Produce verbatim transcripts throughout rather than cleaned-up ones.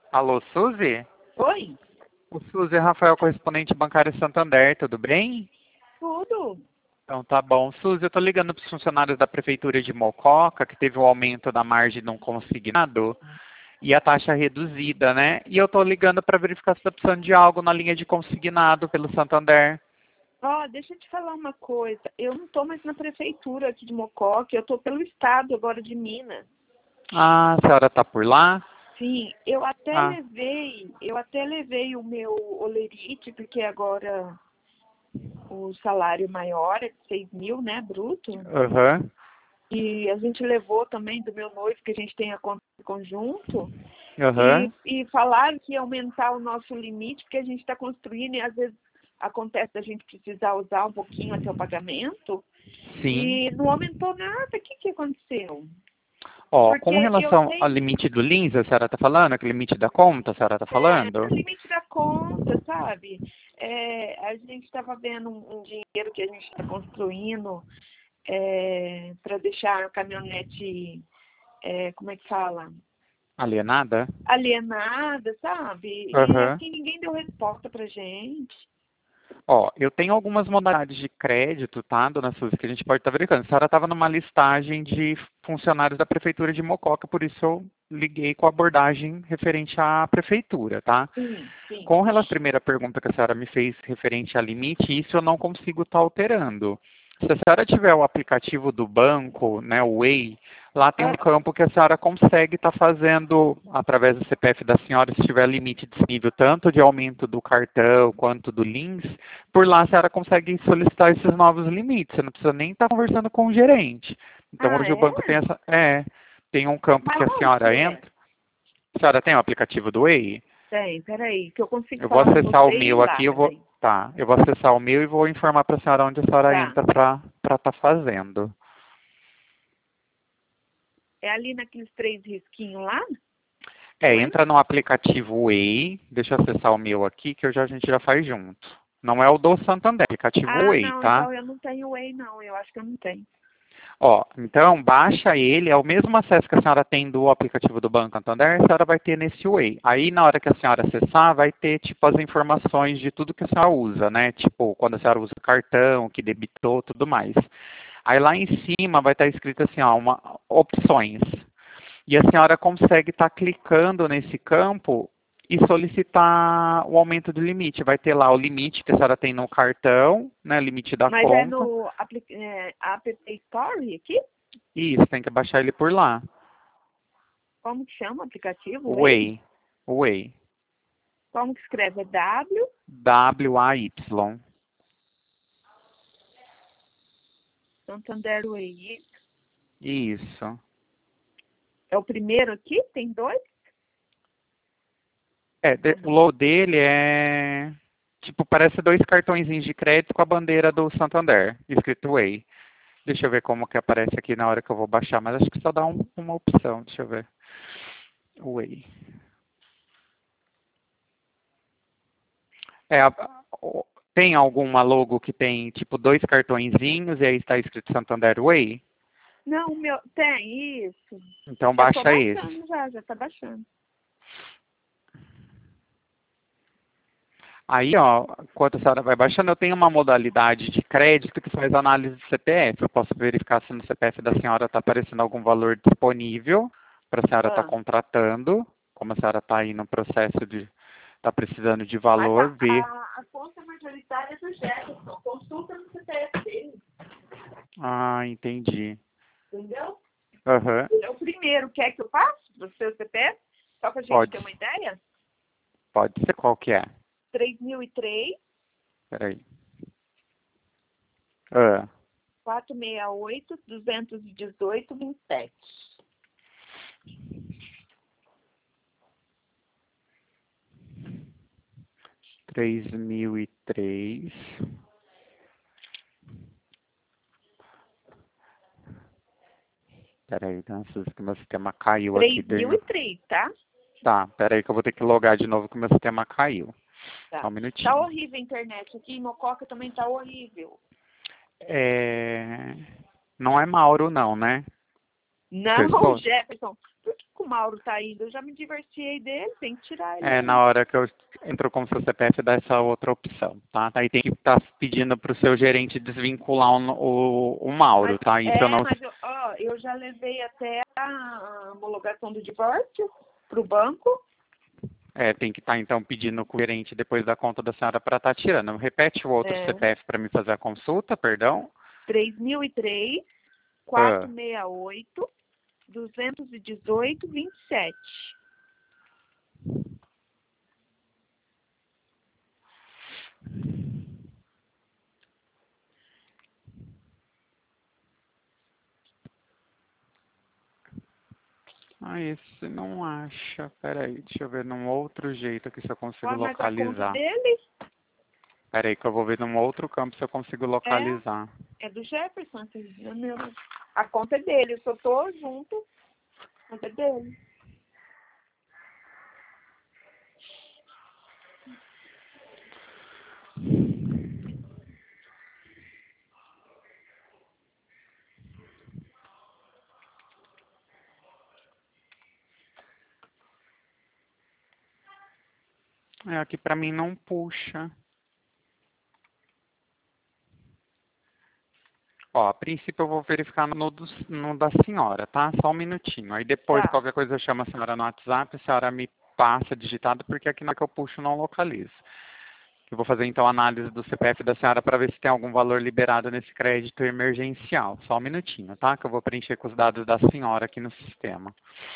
Alô, Suzy? Oi, O Suzy é Rafael, correspondente bancário Santander, tudo bem? tudo. Então tá bom. Suzy, eu tô ligando para os funcionários da Prefeitura de Mococa, que teve o aumento da margem não consignado e a taxa reduzida, né? E eu tô ligando para verificar se tá precisando de algo na linha de consignado pelo Santander. Ó, deixa eu te falar uma coisa. Eu não estou mais na prefeitura aqui de Mococa, eu estou pelo estado agora de Minas. Ah, a senhora tá por lá? Sim, eu até Ah, levei, eu até levei o meu olerite, porque agora o salário maior é de seis mil, né, bruto. aham, E a gente levou também do meu noivo, que a gente tem a conta em conjunto. E, aham, e falaram que ia aumentar o nosso limite, porque a gente está construindo e às vezes acontece a gente precisar usar um pouquinho até o pagamento. sim. E não aumentou nada. O que, que aconteceu? Ó, Porque com eu relação ao tenho limite do Lins, a senhora tá falando, aquele limite da conta, a senhora tá é, falando? o limite da conta, sabe? É, a gente estava vendo um, um dinheiro que a gente está construindo é, para deixar a caminhonete, é, como é que fala? Alienada? Alienada, sabe? E Aham. assim ninguém deu resposta pra gente. Ó, eu tenho algumas modalidades de crédito, tá, dona Suzy, que a gente pode estar verificando. A senhora estava numa listagem de funcionários da Prefeitura de Mococa, por isso eu liguei com a abordagem referente à Prefeitura, tá? Sim, sim. Com relação à primeira pergunta que a senhora me fez referente a limite, isso eu não consigo estar alterando. Se a senhora tiver o aplicativo do banco, né, o Way, lá tem um Ah, campo que a senhora consegue estar fazendo, através do C P F da senhora, se tiver limite disponível tanto de aumento do cartão quanto do Lins, por lá a senhora consegue solicitar esses novos limites. Você não precisa nem estar conversando com o gerente. Então ah, hoje o é? banco tem essa, é, tem um campo que Mas a onde senhora que é? entra. A senhora tem o aplicativo do Way? Tem, peraí, que eu consigo Eu vou falar com acessar o você e ir meu lá, aqui, eu vou. peraí. Tá, eu vou acessar o meu e vou informar para a senhora onde a senhora Tá. entra para estar fazendo. É ali naqueles três risquinhos lá? É, Não é? entra no aplicativo Way, deixa eu acessar o meu aqui, que eu já, a gente já faz junto. Não é o do Santander, é o aplicativo Ah, Way, não, tá? então eu não tenho Whey, não. Eu acho que eu não tenho. Ó, então baixa ele, é o mesmo acesso que a senhora tem do aplicativo do Banco Santander, a senhora vai ter nesse Way. Aí na hora que a senhora acessar, vai ter tipo as informações de tudo que a senhora usa, né? Tipo, quando a senhora usa o cartão, que debitou, tudo mais. Aí lá em cima vai estar escrito assim, ó, uma, opções. E a senhora consegue estar clicando nesse campo e solicitar o aumento do limite. Vai ter lá o limite que a senhora tem no cartão, né, limite da Mas é conta. no apli é, App Store aqui? E isso, tem que baixar ele por lá. Como que chama o aplicativo? O Whey? Way. O Way. Como que escreve? É W? W A Y. Santander Whey. Isso. É o primeiro aqui? Tem dois? É, Ou de- o não? logo dele é... Tipo, parece dois cartõezinhos de crédito com a bandeira do Santander, escrito Way. Deixa eu ver como que aparece aqui na hora que eu vou baixar, mas acho que só dá um- uma opção, deixa eu ver. Way. É, a- o- tem alguma logo que tem tipo dois cartõezinhos e aí está escrito Santander Way? Não, o meu. Tem, isso. Então Eu tô baixa esse. baixando já, já tá baixando. Aí, ó, enquanto a senhora vai baixando, eu tenho uma modalidade de crédito que faz análise de C P F. Eu posso verificar se no C P F da senhora está aparecendo algum valor disponível para a senhora estar Ah, contratando. Como a senhora está aí no processo de está precisando de mas valor, a, ver. a, a conta majoritária é do Jefferson. Consulta no C P F dele. Ah, entendi. Entendeu? Aham. Ele é o primeiro. Quer que eu passe do seu C P F? Só pra gente Pode, ter uma ideia? pode ser qual que é. três mil e três, Peraí. Ah, quatrocentos e sessenta e oito, duzentos e dezoito, vinte e sete. três mil e três. Peraí, nossa, que meu sistema caiu aqui. três Tem... mil e três, tá? Tá, peraí que eu vou ter que logar de novo que o meu sistema caiu. Só Tá. um Tá minutinho. horrível a internet aqui. Em Mococa também tá horrível. É... Não é Mauro não, né? Que eu Não, estou? Jefferson. por que que o Mauro tá indo? Eu já me divorciei dele, tem que tirar ele. É, na hora que eu entro com o seu C P F, dá essa outra opção, tá? Aí tem que estar pedindo pro seu gerente desvincular o, o, o Mauro, Mas, tá? Isso é, eu não... mas eu, ó, eu já levei até a homologação do divórcio pro banco. É, tem que estar, então, pedindo com o gerente depois da conta da senhora para estar tirando. Repete o outro É, C P F para me fazer a consulta, perdão. três mil e três, Ah, quatrocentos e sessenta e oito, duzentos e dezoito, vinte e sete. ah, esse não acha. Peraí, deixa eu ver num outro jeito aqui se eu consigo Ó, mas a conta localizar. dele Peraí que eu vou ver num outro campo se eu consigo é, localizar. é do Jefferson. Entendeu? Meu, a conta é dele, eu só tô junto. A conta é dele. É, aqui pra mim não puxa. Ó, a princípio eu vou verificar no, dos- no da senhora, tá? Só um minutinho. Aí depois, Tá. qualquer coisa eu chamo a senhora no WhatsApp, a senhora me passa digitado, porque aqui na que eu puxo não localizo. Eu vou fazer então a análise do C P F da senhora para ver se tem algum valor liberado nesse crédito emergencial. Só um minutinho, tá? Que eu vou preencher com os dados da senhora aqui no sistema.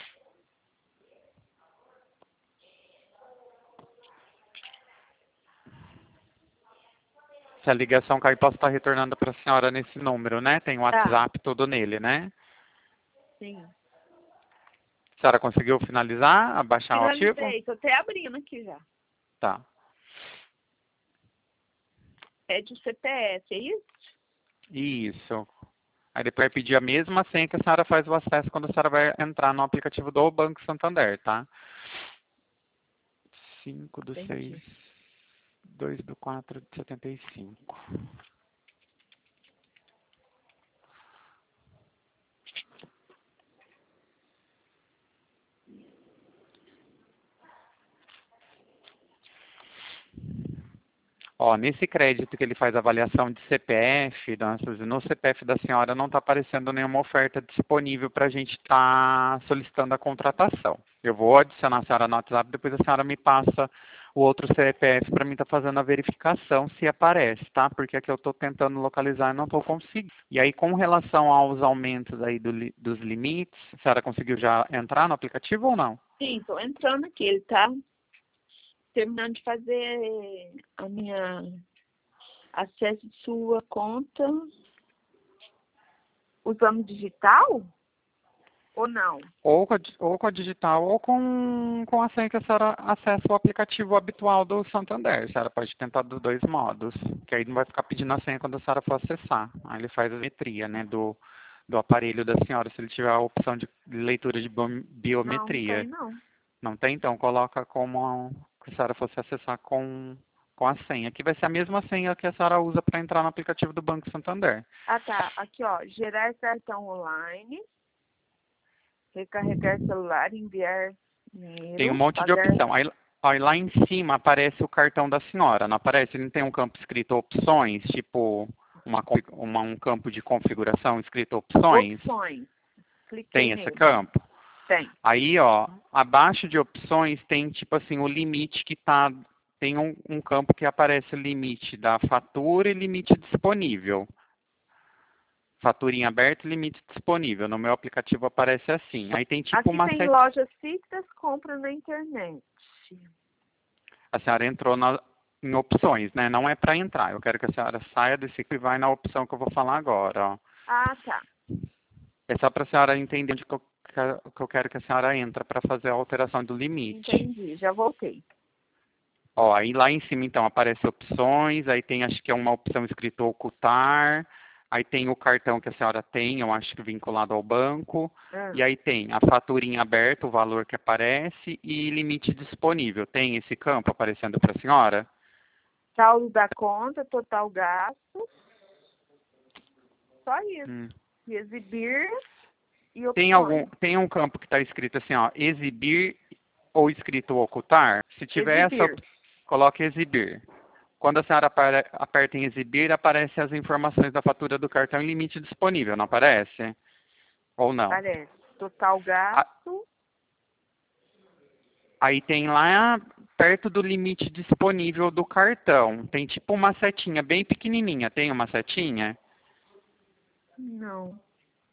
Se a ligação cair, posso estar retornando para a senhora nesse número, né? Tem o Tá. WhatsApp tudo nele, né? Sim. A senhora conseguiu finalizar, abaixar o arquivo? Finalizei, tô até abrindo aqui já. Tá. Pede o C P F, é isso? Isso. Aí depois vai pedir a mesma senha que a senhora faz o acesso quando a senhora vai entrar no aplicativo do Banco Santander, tá? cinco do seis, Entendi. dois do quatro de setenta e cinco. Ó, nesse crédito que ele faz avaliação de C P F, danças, no C P F da senhora não está aparecendo nenhuma oferta disponível para a gente estar solicitando a contratação. Eu vou adicionar a senhora no WhatsApp, depois a senhora me passa o outro C P F para mim estar fazendo a verificação se aparece, tá? Porque aqui eu estou tentando localizar e não estou conseguindo. E aí, com relação aos aumentos aí do li- dos limites, a senhora conseguiu já entrar no aplicativo ou não? Sim, tô entrando aqui. Ele tá terminando de fazer a minha acesso de sua conta usando digital ou não? Ou com a, di- ou com a digital ou com, com a senha que a senhora acessa o aplicativo habitual do Santander. A senhora pode tentar dos dois modos, que aí não vai ficar pedindo a senha quando a senhora for acessar. Aí ele faz a metria, né, do, do aparelho da senhora, se ele tiver a opção de leitura de bio- Não, não tem biometria. não. Não tem? Então coloca como a, que a senhora fosse acessar com, com a senha, que vai ser a mesma senha que a senhora usa para entrar no aplicativo do Banco Santander. Ah, tá. Aqui, ó. Gerar cartão online, recarregar celular, enviar Tem um dinheiro, monte de pagar. opção. Aí, aí lá em cima aparece o cartão da senhora, não aparece? Ele não tem um campo escrito opções, tipo uma, con- uma- um campo de configuração escrito opções? Opções. Cliquei Tem esse nele. campo. Tem. Aí, ó, abaixo de opções tem tipo assim o limite que tá. Tem um, um campo que aparece o limite da fatura e limite disponível. Fatura em aberto e limite disponível. No meu aplicativo aparece assim. Aí tem tipo Aqui uma tem sete. lojas fixas, compra na internet. A senhora entrou na, em opções, né? Não é para entrar. Eu quero que a senhora saia desse aqui e vai na opção que eu vou falar agora, ó. Ah, tá. É só para a senhora entender onde que eu, que que eu quero que a senhora entra para fazer a alteração do limite. Entendi. Já voltei. Ó, aí lá em cima, então, aparece opções, aí tem, acho que é uma opção escrito ocultar, aí tem o cartão que a senhora tem, eu acho que vinculado ao banco, Ah. e aí tem a fatura em aberto, o valor que aparece, e limite disponível. Tem esse campo aparecendo para a senhora? Saldo da conta, total gasto. Só isso. Hum. E exibir E Tem algum, tem um campo que está escrito assim, ó, exibir ou escrito ocultar? Se tiver essa, Exibir. op- coloque exibir. Quando a senhora apare- aperta em exibir, aparecem as informações da fatura do cartão e limite disponível, não aparece? Ou não? Parece. Total A- gasto. Aí tem lá, perto do limite disponível do cartão, tem tipo uma setinha bem pequenininha. Tem uma setinha? Não.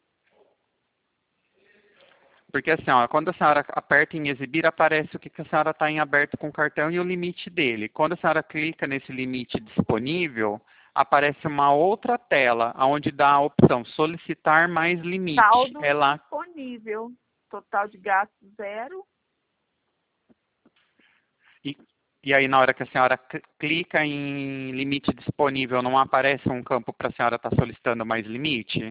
Porque assim, ó, quando a senhora aperta em exibir, aparece o que, que a senhora está em aberto com o cartão e o limite dele. Quando a senhora clica nesse limite disponível, aparece uma outra tela, onde dá a opção solicitar mais limite. Saldo É lá. disponível. Total de gasto zero. E, e aí, na hora que a senhora cl- clica em limite disponível, não aparece um campo para a senhora estar solicitando mais limite?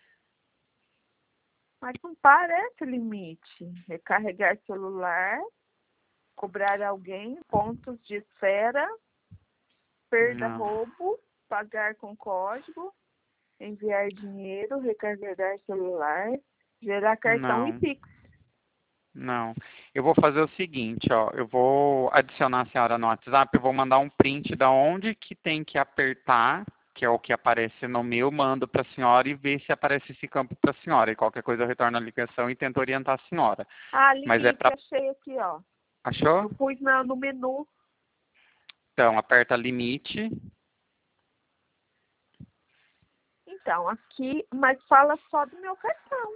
Mas não parece limite. Recarregar celular, cobrar alguém, pontos de esfera, perda, Não. roubo, pagar com código, enviar dinheiro, recarregar celular, gerar cartão e Não. Pix. Não. Eu vou fazer o seguinte, ó. Eu vou adicionar a senhora no WhatsApp, eu vou mandar um print da onde que tem que apertar, que é o que aparece no meu, mando para a senhora e ver se aparece esse campo para a senhora. E qualquer coisa eu retorno a ligação e tento orientar a senhora. Ah, Mas é limite, para... achei aqui, ó. Achou? Eu pus na, no menu. Então, aperta limite. Então, aqui, mas fala só do meu cartão.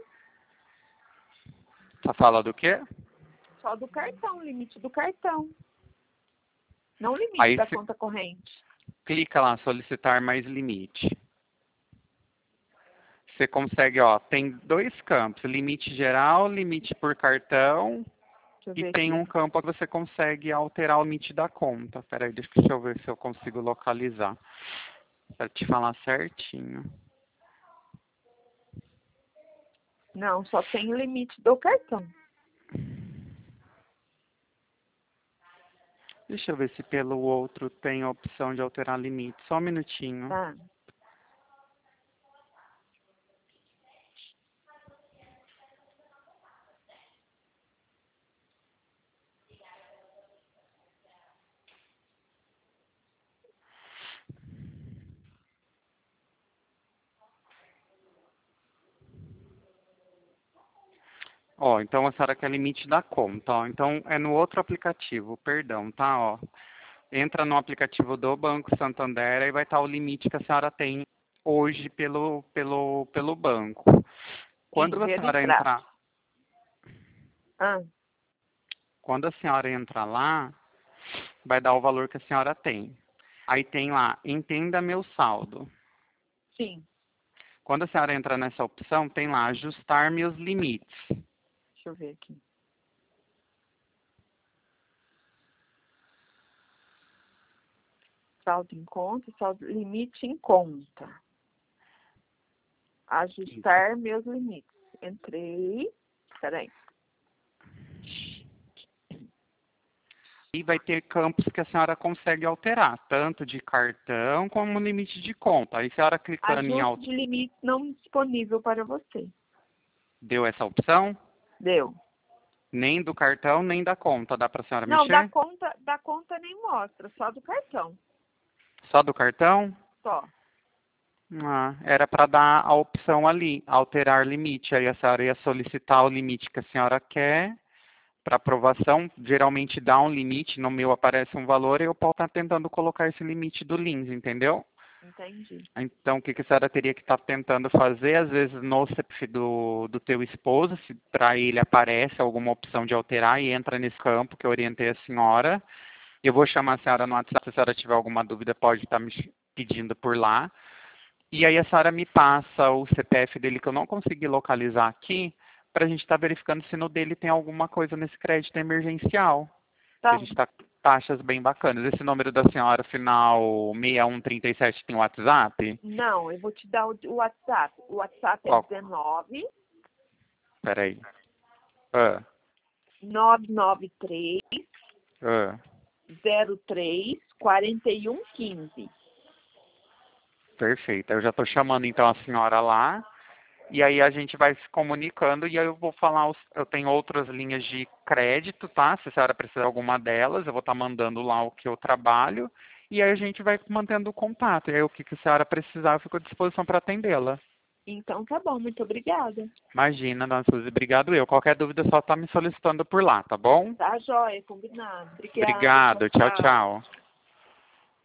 Só fala do quê? Só do cartão, limite do cartão. Não limite Aí da você conta corrente. clica lá, solicitar mais limite. Você consegue, ó, tem dois campos, limite geral, limite por cartão, Deixa eu e ver tem aqui. um campo que você consegue alterar o limite da conta. Peraí, deixa eu ver se eu consigo localizar. Para te falar certinho. Não, só tem o limite do cartão. Deixa eu ver se pelo outro tem a opção de alterar limite. Só um minutinho. Tá. Ó, então a senhora quer limite da conta, ó. Então é no outro aplicativo, perdão, tá, ó. Entra no aplicativo do Banco Santander e vai estar o limite que a senhora tem hoje pelo, pelo, pelo banco. Quando a Dinheiro e senhora prazo. entrar, Ah, quando a senhora entrar lá, vai dar o valor que a senhora tem. Aí tem lá, entenda meu saldo. sim. Quando a senhora entra nessa opção, tem lá, ajustar meus limites. Deixa eu ver aqui. Saldo em conta, saldo limite em conta. Ajustar meus limites. Entrei. Peraí. E vai ter campos que a senhora consegue alterar, tanto de cartão como limite de conta. Aí a senhora clicando em Ajuste alt... de limite não disponível para você. deu essa opção, Deu. nem do cartão, nem da conta. Dá para a senhora Não, da mexer? conta, da conta nem mostra, só do cartão. Só do cartão? Só. Ah, era para dar a opção ali, alterar limite. Aí a senhora ia solicitar o limite que a senhora quer para aprovação. Geralmente dá um limite, no meu aparece um valor e eu posso estar tentando colocar esse limite do Lins, entendeu? Entendi. Então, o que, que a senhora teria que estar tentando fazer, às vezes no C P F do, do teu esposo, se para ele aparece alguma opção de alterar e entra nesse campo que eu orientei a senhora. Eu vou chamar a senhora no WhatsApp, se a senhora tiver alguma dúvida, pode estar me pedindo por lá. E aí a senhora me passa o C P F dele que eu não consegui localizar aqui, para a gente estar verificando se no dele tem alguma coisa nesse crédito emergencial. Que Tá. a gente está com taxas bem bacanas. Esse número da senhora, final seis um três sete, tem WhatsApp? Não, eu vou te dar o, o WhatsApp. O WhatsApp é Qual? dezenove, Peraí. Ah, nove nove três, ah. zero três, quatro um um cinco. Perfeito. Eu já estou chamando então a senhora lá. E aí a gente vai se comunicando e aí eu vou falar, os, eu tenho outras linhas de crédito, tá? Se a senhora precisar de alguma delas, eu vou estar mandando lá o que eu trabalho. E aí a gente vai mantendo o contato. E aí o que, que a senhora precisar, eu fico à disposição para atendê-la. Então tá bom, muito obrigada. Imagina, dona Suzy, obrigado eu. Qualquer dúvida só tá me solicitando por lá, tá bom? Tá joia, combinado. Obrigada. Obrigado, tchau, Tchau. tchau.